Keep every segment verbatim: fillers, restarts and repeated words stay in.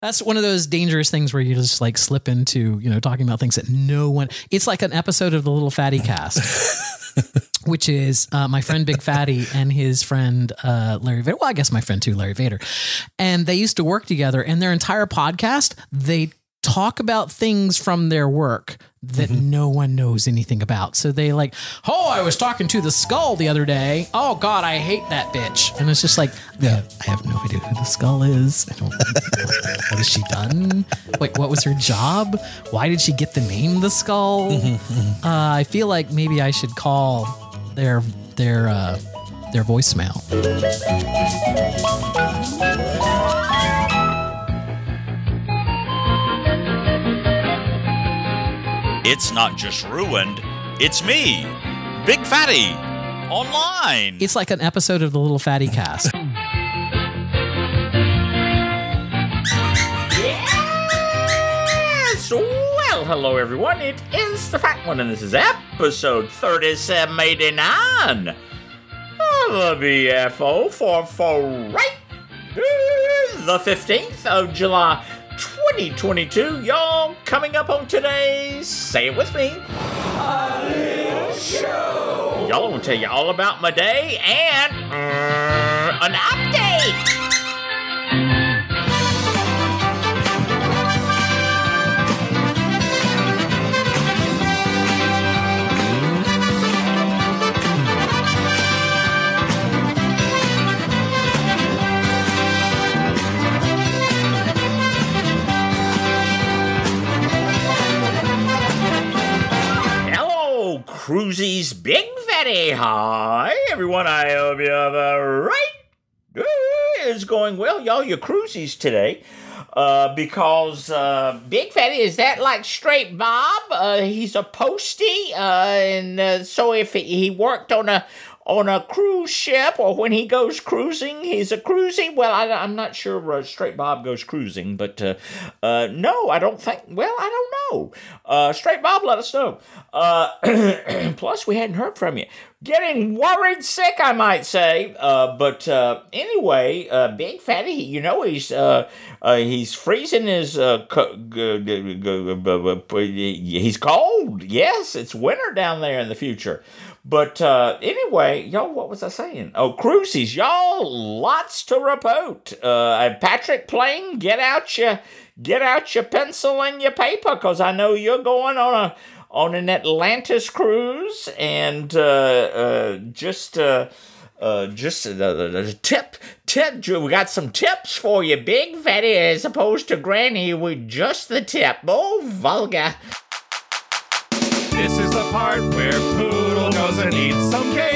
That's one of those dangerous things where you just like slip into, you know, talking about things that no one, it's like an episode of the Little Fatty Cast, which is uh, my friend Big Fatty and his friend uh, Larry Vader. Well, I guess my friend too, Larry Vader. And they used to work together, and their entire podcast, they talk about things from their work that mm-hmm. no one knows anything about. So they like, oh, I was talking to the Skull the other day. Oh God, I hate that bitch. And it's just like, yeah, I have no idea who the Skull is. I don't. What has she done? Wait, what was her job? Why did she get the name the Skull? Mm-hmm. Uh, I feel like maybe I should call their their uh, their voicemail. It's not just ruined, it's me, Big Fatty, online. It's like an episode of the Little Fatty Cast. Yes! Well, hello everyone, it is the Fat One, and this is episode thirty-seven eighty-nine of the B F O for, for right the fifteenth of July, twenty twenty-two. Y'all, coming up on today's Say It With Me, A Little Show. Y'all, I'm gonna tell you all about my day and uh, an update. Cruisy's Big Fatty. Hi, everyone. I hope you have a right. It's going well, y'all. Your Cruisy's today. Uh, because uh, Big Fatty, is that like Straight Bob? Uh, he's a postie. Uh, and uh, so if he, he worked on a on a cruise ship, or when he goes cruising, he's a cruising. Well, I, I'm not sure uh, Straight Bob goes cruising, but uh, uh, no, I don't think. Well, I don't know. Uh, Straight Bob, let us know. Uh, plus, we hadn't heard from you. Getting worried sick, I might say. Uh, but uh, anyway, uh, Big Fatty, you know, he's uh, uh, he's freezing his. Uh, co- g- g- g- g- he's cold. Yes, it's winter down there in the future. But uh, anyway, y'all, what was I saying? Oh, cruises, y'all, lots to report. Uh, Patrick Plain, get out your get out your pencil and your paper, because I know you're going on a on an Atlantis cruise, and uh, uh, just uh, uh, just a uh, uh, tip tip. We got some tips for you, Big Fatty, as opposed to Granny with just the tip. Oh, vulgar. This is the part where Poodle goes and eats some cake.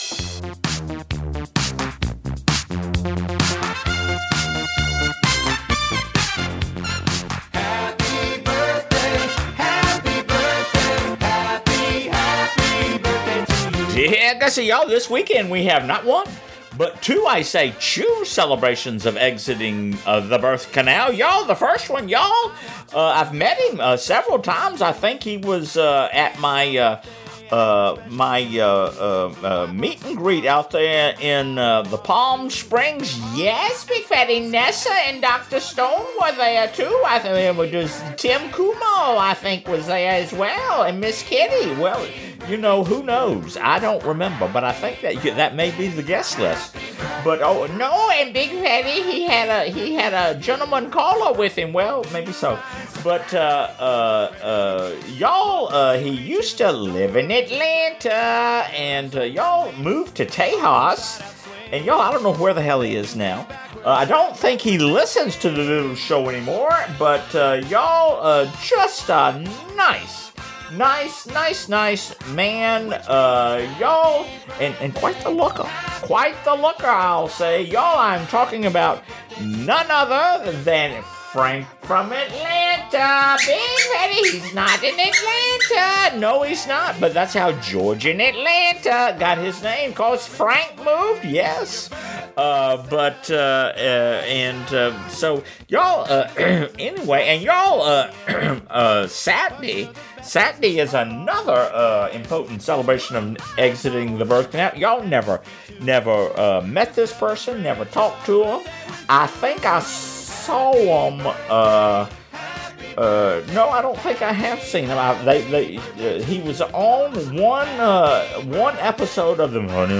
Happy birthday, happy birthday, happy, happy birthday to you. Yeah, guys, y'all, this weekend we have not one, but two, I say, two celebrations of exiting uh, the birth canal. Y'all, the first one, y'all, uh, I've met him uh, several times. I think he was uh, at my uh, uh, my uh, uh, uh, meet and greet out there in uh, the Palm Springs. Yes, Big Fatty, Nessa and Doctor Stone were there too. I think it was Tim Kumo, I think, was there as well, and Miss Kitty. Well, you know, who knows? I don't remember, but I think that that may be the guest list. But oh no, and Big Fatty, he had a he had a gentleman caller with him. Well, maybe so. But uh, uh, uh, y'all, uh, he used to live in Atlanta, and uh, y'all moved to Tejas. And y'all, I don't know where the hell he is now. Uh, I don't think he listens to the little show anymore. But uh, y'all, uh, just a nice. Nice, nice, nice man, uh, y'all, and, and quite the looker, quite the looker, I'll say. Y'all, I'm talking about none other than Frank from Atlanta. Big Fatty, he's not in Atlanta. No, he's not, but that's how George in Atlanta got his name, because Frank moved, yes. Uh, but, uh, uh and, uh, so, y'all, uh, anyway, and y'all, uh, uh, Saturday, Saturday is another uh, important celebration of exiting the birth canal. Y'all never, never uh, met this person, never talked to him. I think I saw him. Uh, uh, no, I don't think I have seen him. I, they, they, uh, he was on one, uh, one episode of the.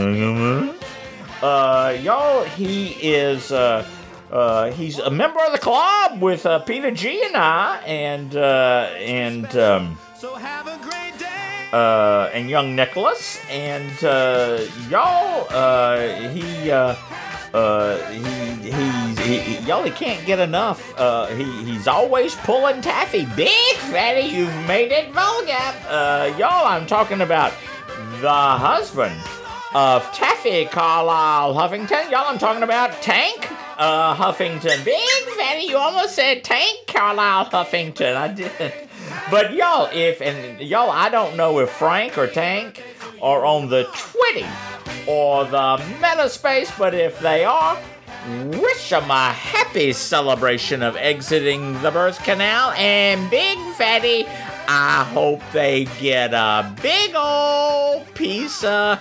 Uh, y'all, he is. Uh, uh, he's a member of the club with uh, Peter G and I, and uh, and. Um, So have a great day. Uh, and young Nicholas, and uh, y'all, uh, he, uh, uh, he, he, he, y'all, he can't get enough. Uh, he, he's always pulling taffy. Big Fatty, you've made it vulgar. Uh, y'all, I'm talking about the husband of Taffy Carlisle Huffington. Y'all, I'm talking about Tank uh, Huffington. Big Fatty, you almost said Tank Carlisle Huffington. I did. But y'all, if, and y'all, I don't know if Frank or Tank are on the Twitty or the Metaspace, but if they are, wish them a happy celebration of exiting the birth canal, and Big Fatty, I hope they get a big old piece of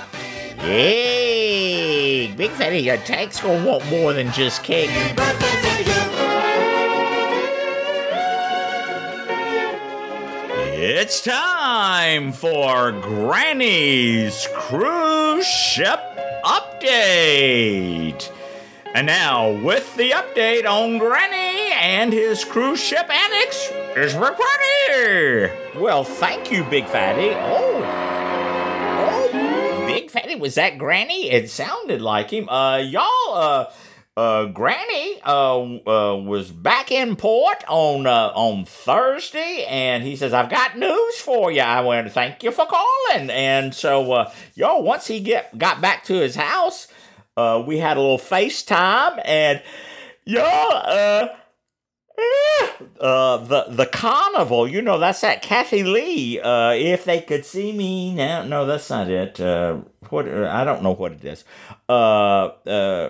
cake. Big Fatty, uh, Tank's gonna want more than just cake. It's time for Granny's Cruise Ship Update. And now, with the update on Granny and his cruise ship annex, is Rick Fatty. Well, thank you, Big Fatty. Oh, oh, Big Fatty, was that Granny? It sounded like him. Uh, y'all, uh, Uh, Granny uh, uh, was back in port on uh, on Thursday, and he says, "I've got news for you." I went, "Thank you for calling." And so, uh, y'all, once he get got back to his house, uh, we had a little FaceTime, and y'all, uh, uh, the the carnival, you know, that's that Kathy Lee. Uh, if they could see me now, no, that's not it. Uh, what I don't know what it is. Uh, uh.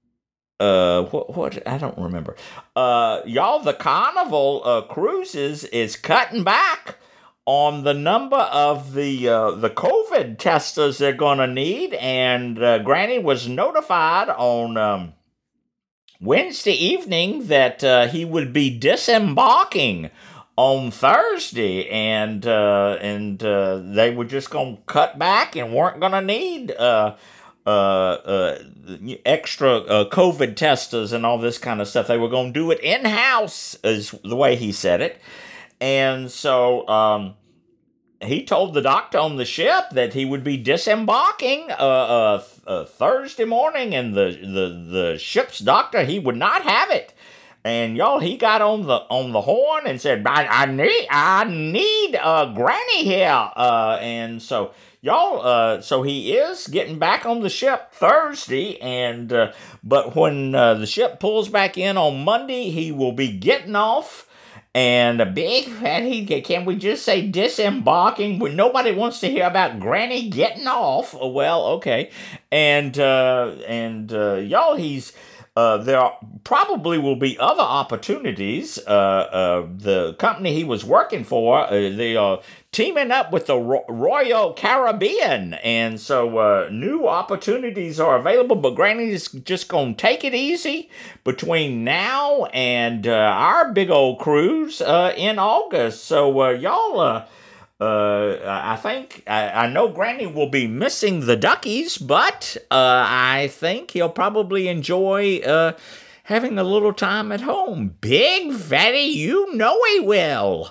Uh, what, what, I don't remember. Uh, y'all, the Carnival, uh, Cruises is cutting back on the number of the, uh, the COVID testers they're gonna need, and, uh, Granny was notified on, um, Wednesday evening that, uh, he would be disembarking on Thursday, and, uh, and, uh, they were just gonna cut back and weren't gonna need, uh, Uh, uh, extra uh, COVID testers and all this kind of stuff. They were going to do it in-house, is the way he said it. And so um, he told the doctor on the ship that he would be disembarking uh, uh, uh, Thursday morning, and the, the, the ship's doctor, he would not have it. And y'all, he got on the on the horn and said, I, I need I need uh, Granny here. Uh, and so y'all, uh, so he is getting back on the ship Thursday, and uh, but when uh, the ship pulls back in on Monday, he will be getting off. And a big fatty, can we just say disembarking when nobody wants to hear about Granny getting off? Well, okay. And uh, and uh, y'all, he's. Uh, there are, probably will be other opportunities. Uh, uh, the company he was working for, uh, they are teaming up with the Ro- Royal Caribbean, and so uh, new opportunities are available. But Granny's just gonna take it easy between now and uh, our big old cruise uh, in August. So uh, y'all. Uh, Uh, I think, I, I know Granny will be missing the duckies, but uh, I think he'll probably enjoy uh, having a little time at home. Big Fatty, you know he will.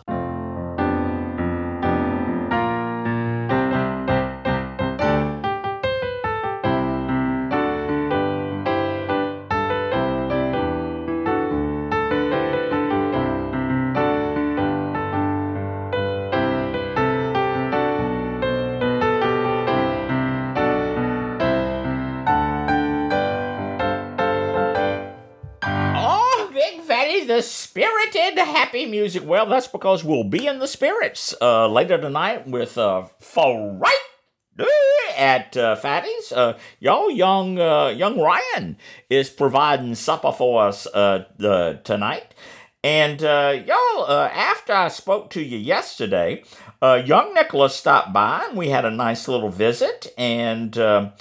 The spirited happy music. Well, that's because we'll be in the spirits uh, later tonight with uh, Fright at uh, Fatty's. Uh, y'all, young uh, young Ryan is providing supper for us uh, uh, tonight. And uh, y'all, uh, after I spoke to you yesterday, uh, young Nicholas stopped by and we had a nice little visit. And uh,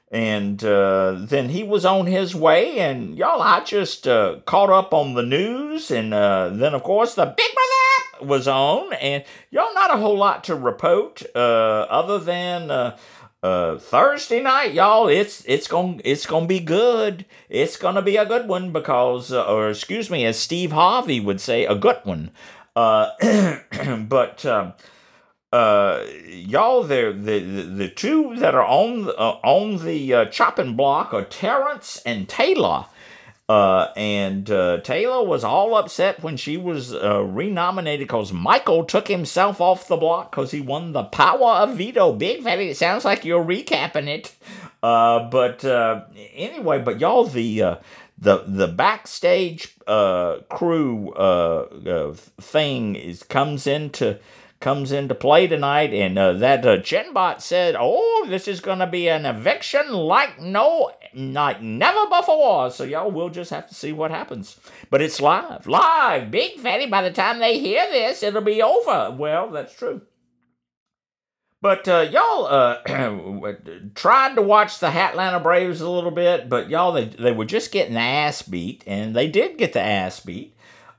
And uh, then he was on his way, and y'all, I just uh, caught up on the news, and uh, then, of course, the Big Brother was on, and y'all, not a whole lot to report, uh, other than uh, uh, Thursday night, y'all, it's it's gonna it's gonna be good. It's gonna be a good one because, uh, or excuse me, as Steve Harvey would say, a good one. Uh, but. Um, Uh, y'all, the, the the two that are on the, uh, on the uh, chopping block are Terrence and Taylor. Uh, and uh, Taylor was all upset when she was uh, renominated because Michael took himself off the block because he won the power of veto. Big Fatty, it sounds like you're recapping it. Uh, but uh, anyway, but y'all, the uh, the the backstage uh, crew uh, uh, thing is comes into. comes into play tonight, and uh, that uh, Chinbot said, oh, this is going to be an eviction like no, like never before. So y'all, we'll just have to see what happens. But it's live. Live! Big Fatty, by the time they hear this, it'll be over. Well, that's true. But uh, y'all uh, tried to watch the Atlanta Braves a little bit, but y'all, they, they were just getting the ass beat, and they did get the ass beat.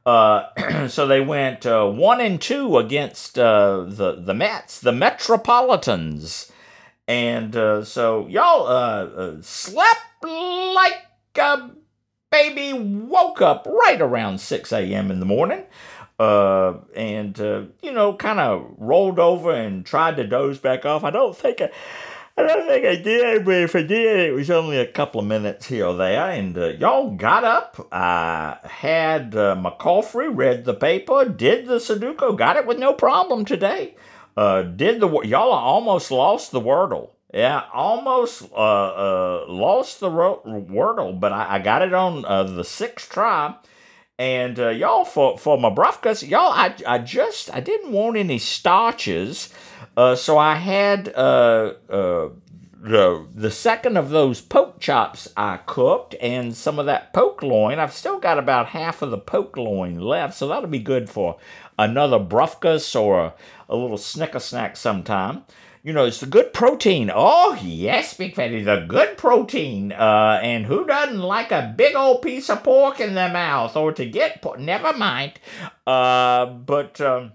Uh, so they went uh, one and two against uh, the the Mets, the Metropolitans, and uh, so y'all uh, uh, slept like a baby, woke up right around six a.m. in the morning, uh, and uh, you know, kind of rolled over and tried to doze back off. I don't think I. I don't think I did, but if I did, it was only a couple of minutes here or there. And uh, y'all got up. I had uh, McCaulfrey, read the paper, did the Sudoku, got it with no problem today. Uh, did the y'all almost lost the Wordle. Yeah, almost uh, uh, lost the ro- Wordle, but I, I got it on uh, the sixth try. And uh, y'all, for for my brufkas, y'all, I I just I didn't want any starches. Uh, so I had uh, uh, the, the second of those poke chops I cooked and some of that poke loin. I've still got about half of the poke loin left, so that'll be good for another brufkas or a, a little snicker snack sometime. You know, it's the good protein. Oh, yes, Big Fatty, the good protein. Uh, and who doesn't like a big old piece of pork in their mouth or to get pork? Never mind. Uh, but... Um,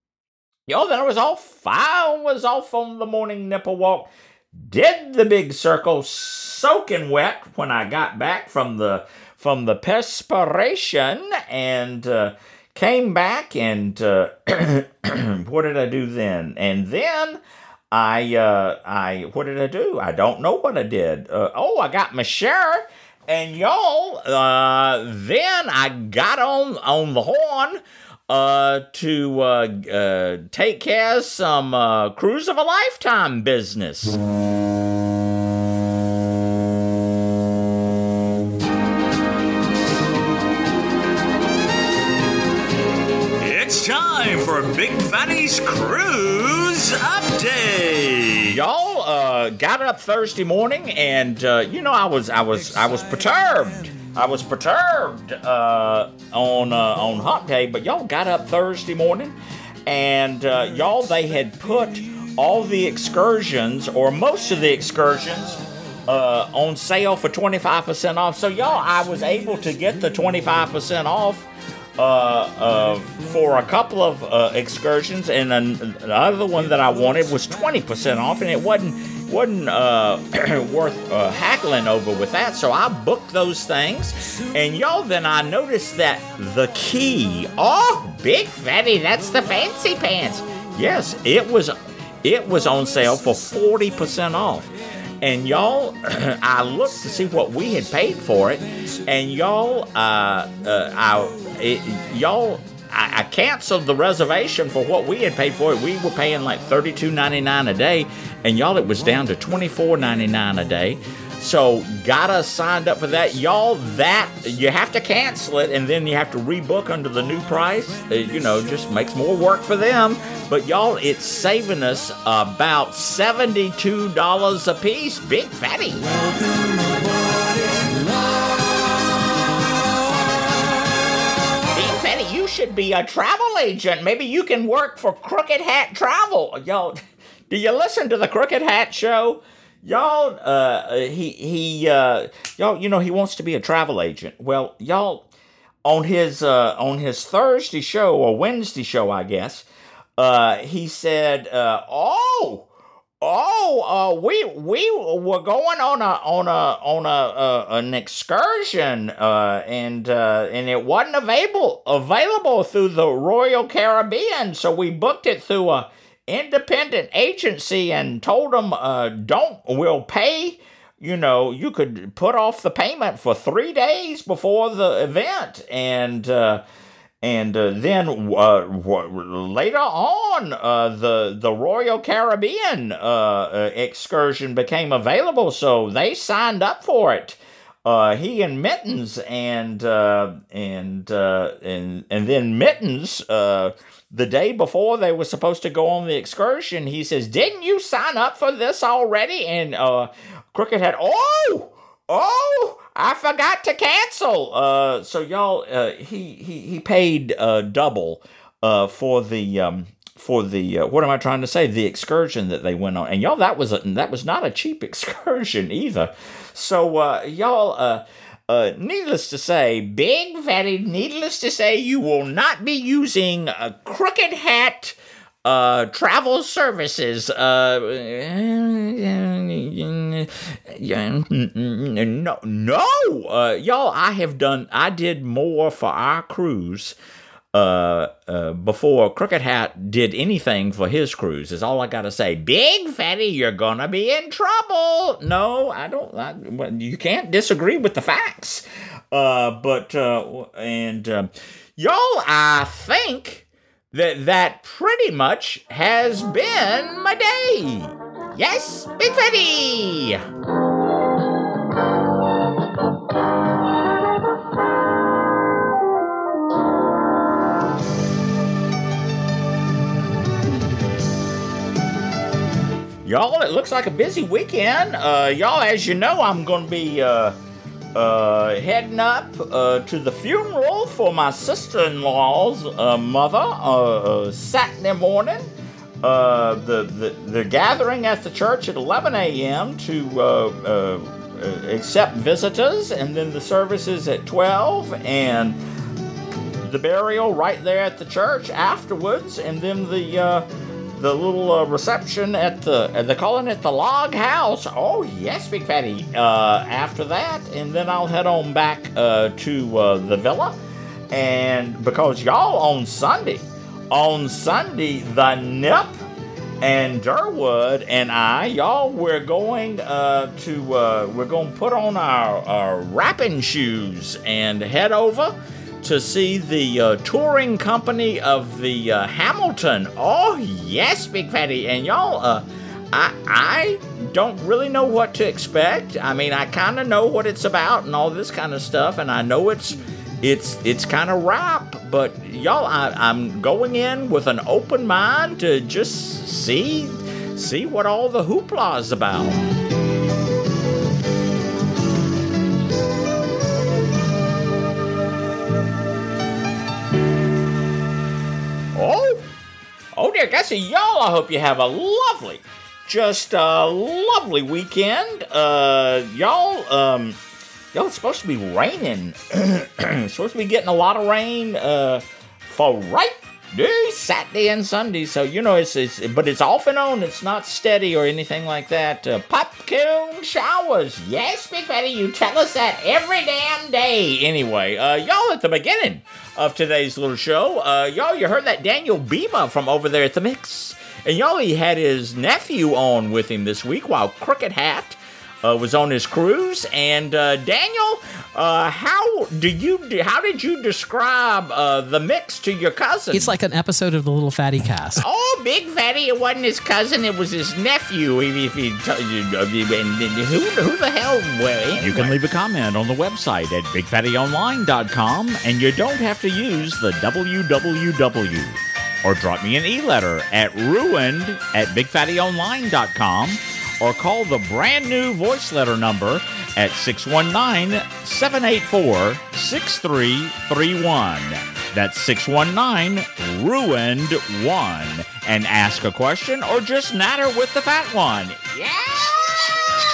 Yo, then I was off. I was off on the morning nipple walk. Did the big circle soaking wet when I got back from the from the perspiration, and uh, came back and uh, what did I do then? And then I uh, I what did I do? I don't know what I did. Uh, oh, I got my share, and y'all. Uh, then I got on on the horn. Uh, to uh, uh, take care of some uh, Cruise of a Lifetime business. It's time for Big Fatty's Cruise Update. Y'all uh, got up Thursday morning, and uh, you know I was I was I was perturbed. I was perturbed uh, on uh, on Hump Day, but y'all got up Thursday morning, and uh, y'all, they had put all the excursions, or most of the excursions, uh, on sale for twenty-five percent off. So y'all, I was able to get the twenty-five percent off uh, uh, for a couple of uh, excursions, and another one that I wanted was twenty percent off, and it wasn't wasn't uh, worth uh, haggling over with that, so I booked those things. And y'all, then I noticed that the key, oh, Big Fatty, that's the fancy pants. Yes, it was it was on sale for forty percent off. And y'all, I looked to see what we had paid for it, and y'all, uh, uh, I, it, y'all, I, I canceled the reservation for what we had paid for it. We were paying like thirty-two ninety-nine a day, and y'all, it was down to twenty-four ninety-nine a day. So got us signed up for that. Y'all, that, you have to cancel it, and then you have to rebook under the new price. Uh, you know, just makes more work for them. But y'all, it's saving us about seventy-two dollars a piece. Big Fatty. Big Fatty, you should be a travel agent. Maybe you can work for Crooked Hat Travel. Y'all, do you listen to the Crooked Hat show? y'all, uh, he he, uh, y'all, you know, he wants to be a travel agent. Well, y'all, on his uh, on his Thursday show or Wednesday show, I guess, uh, he said, uh, "Oh." Oh, uh, we we were going on a on a on a uh, an excursion, uh, and uh, and it wasn't available available through the Royal Caribbean, so we booked it through a independent agency and told them, uh, don't we'll pay. You know, you could put off the payment for three days before the event, and. Uh, And uh, then uh, w- later on, uh, the the Royal Caribbean uh, uh, excursion became available, so they signed up for it. Uh, he and Mittens, and uh, and uh, and and then Mittens, uh, the day before they were supposed to go on the excursion, he says, "Didn't you sign up for this already?" And uh, Crooked had, "Oh, oh." I forgot to cancel. Uh, so y'all, uh, he he he paid uh, double uh, for the um, for the uh, what am I trying to say? The excursion that they went on, and y'all, that was a, that was not a cheap excursion either. So uh, y'all, uh, uh, needless to say, Big Fatty, needless to say, you will not be using a Crooked Hat. Uh, travel services. Uh, no, no, uh, y'all. I have done. I did more for our cruise. Uh, uh, before Crooked Hat did anything for his cruise. Is all I gotta say. Big Fatty, you're gonna be in trouble. No, I don't. I, well, you can't disagree with the facts. Uh, but uh, and uh, y'all, I think. That that pretty much has been my day. Yes, Big Fatty! Y'all, it looks like a busy weekend. Uh, y'all, as you know, I'm going to be... Uh, Uh, heading up uh, to the funeral for my sister-in-law's uh, mother uh, uh, Saturday morning. Uh, the, the the gathering at the church at eleven a.m. to uh, uh, accept visitors, and then the services at twelve, and the burial right there at the church afterwards, and then the uh, the little uh, reception at the, uh, they're calling it the Log House. Oh, yes, Big Fatty. Uh, after that, and then I'll head on back uh, to uh, the villa. And because y'all on Sunday, on Sunday, the Nip and Durwood and I, y'all, we're going uh, to, uh, we're going to put on our, our rapping shoes and head over to see the uh, touring company of the uh, Hamilton. Oh, yes, Big Fatty. And y'all, uh, I I don't really know what to expect. I mean, I kind of know what it's about and all this kind of stuff, and I know it's it's it's kind of rap, but y'all, I, I'm going in with an open mind to just see see what all the hoopla is about. Oh, oh dear, Gussie, y'all, I hope you have a lovely, just a lovely weekend. Uh, y'all, um, y'all, it's supposed to be raining. It's supposed to be getting a lot of rain, uh, for right this Saturday and Sunday. So, you know, it's, it's, but it's off and on. It's not steady or anything like that. Uh, popcorn showers. Yes, Big Fatty, you tell us that every damn day. Anyway, uh, y'all, at the beginning of today's little show, uh, y'all, you heard that Daniel Bima from over there at the Mix. And y'all, he had his nephew on with him this week while Crooked Hat Uh, was on his cruise. And uh, Daniel, uh, how do you how did you describe uh, the Mix to your cousin? It's like an episode of the Little Fatty Cast. Oh, Big Fatty! It wasn't his cousin; it was his nephew. If, if he t- who who the hell? Well, You can leave a comment on the website at big fatty online dot com, and you don't have to use the W W W. Or drop me an e-letter at ruined at big fatty online dot com, or call the brand new voice letter number at six one nine, seven eight four, six three three one. That's six one nine, ruined one. And ask a question or just natter with the fat one. yeah!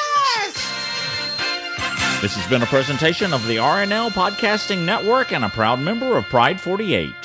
This has been a presentation of the R N L Podcasting Network and a proud member of Pride forty-eight.